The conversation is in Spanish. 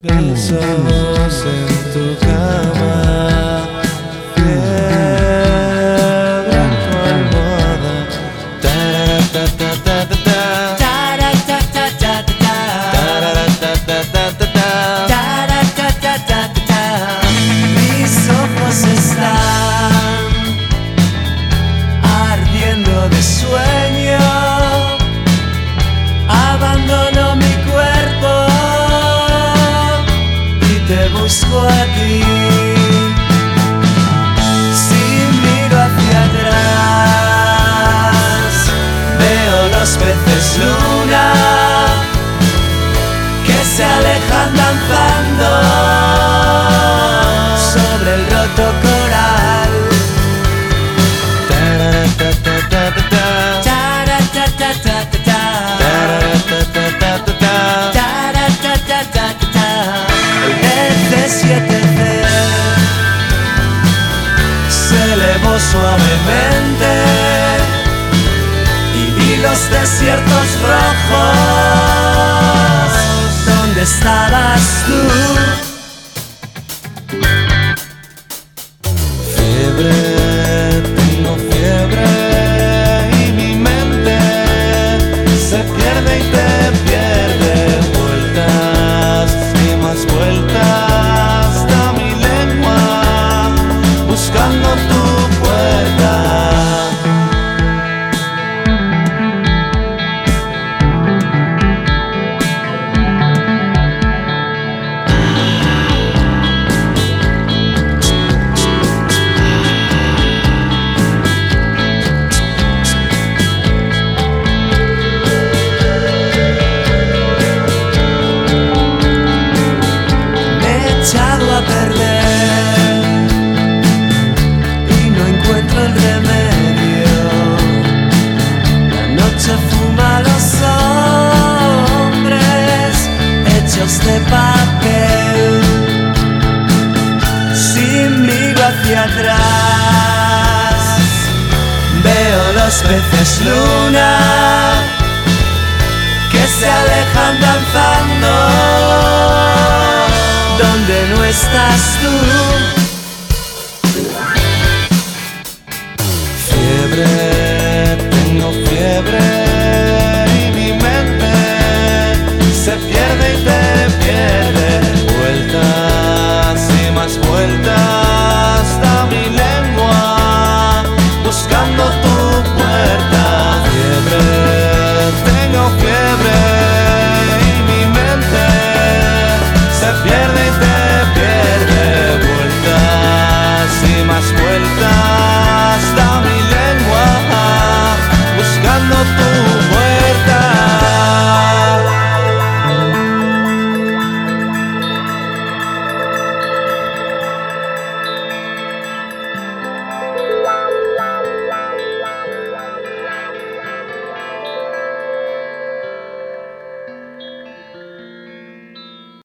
Besos en tu cama, fiebre en tu almohada. Taratatatata, taratatatata. Mis ojos están ardiendo de sueño. Abandono mi cuerpo y te busco a ti. Si miro hacia atrás, veo los peces luna que se alejan danzando sobre el roto coral. Taratatatata, taratatatata, taratatatata. El DC-7C se elevó suavemente y vi los desiertos rojos. ¿Dónde estabas tú? Fiebre, tengo fiebre y mi mente se pierde y te pierde. Vueltas y más vueltas da mi lengua buscando tu puerta. A perder y no encuentro el remedio. La noche fuma a los hombres hechos de papel. Si miro hacia atrás, veo los peces luna que se alejan danzando. ¿Dónde no estás tú?